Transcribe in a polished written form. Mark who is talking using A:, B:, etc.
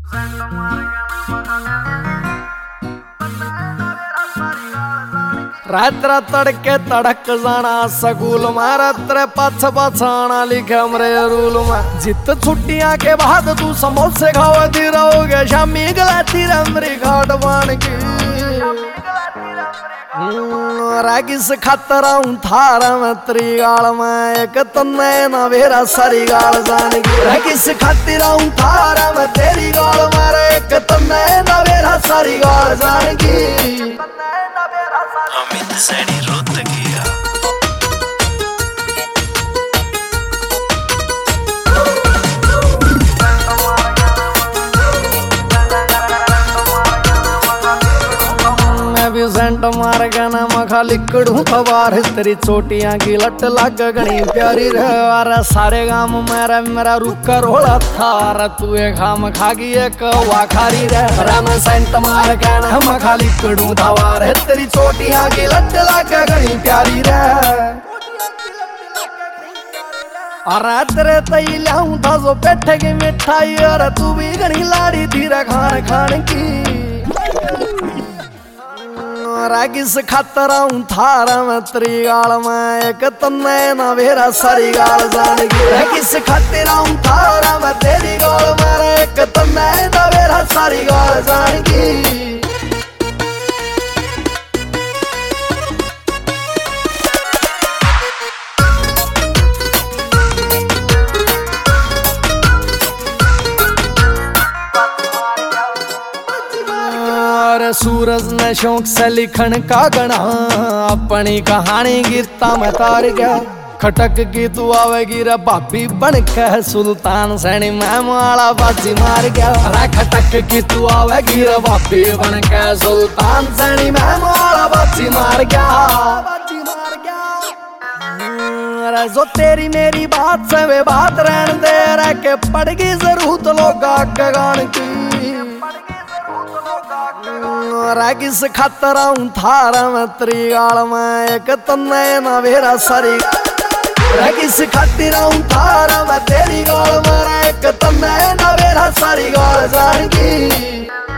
A: रात तड़के तड़क जाना स्कूल में रात्र पछ पछाना लिखे मरे रूल में जित छुट्टियां के बाद तू समोसे खावती रहोगे शामी गलाती रमरी घाट बन की रागिस खतरा थारा में त्रिगाल में एक तन्ने ना वेरा सारी गाल जान की रागिस खतरा थारा में तेरी गाल में एक तन्ने ना वेरा सारी गाल जान की
B: अमित सैनी रोत किया
A: मैं भी सेंट मार गाना मखा लिकड़ू खबार तेरी चोटियां की लट लग गणी प्यारी रे सारे गाम मेरा रुक रोला था तू एक खाम खागी एक वाखारी रे मैं सेंट मार गाना मखा लिकड़ू खबार तेरी चोटियां की लट लग गणी प्यारी रे और तेरे तई लाऊं था जो पेठे की मिठाई और तू भी गणी लाड़ी थी खान खान की रागिस खतरा थारा में त्रिगाल में एक तन्ने ना वेरा सारी गाल जान की रागिस खतरा थारा में तेरी गाल में एक तन्ने ना वेरा सारी गाल जान की सूरज ने शौक से लिखन का गणा अपनी कहानी गिरता में तार गया खटक की तू आवेगी रे भाभी बन के सुल्तान सैनी मैं माला बाजी मार गया अरे खटक की तू आवेगी रे भाभी बन के सुल्तान सैनी मैं माला बाजी मार गया अरे जो तेरी मेरी बात से वे बात रहने दे रहे के पड़गी जरूरत लोग आगे गान की रागिस खतरा थारा में त्रिगाल में एक तन्ने ना वेरा सारी रागिस खतरा थारा में तेरी गाल में एक तन्ने ना वेरा सारी गाल जान की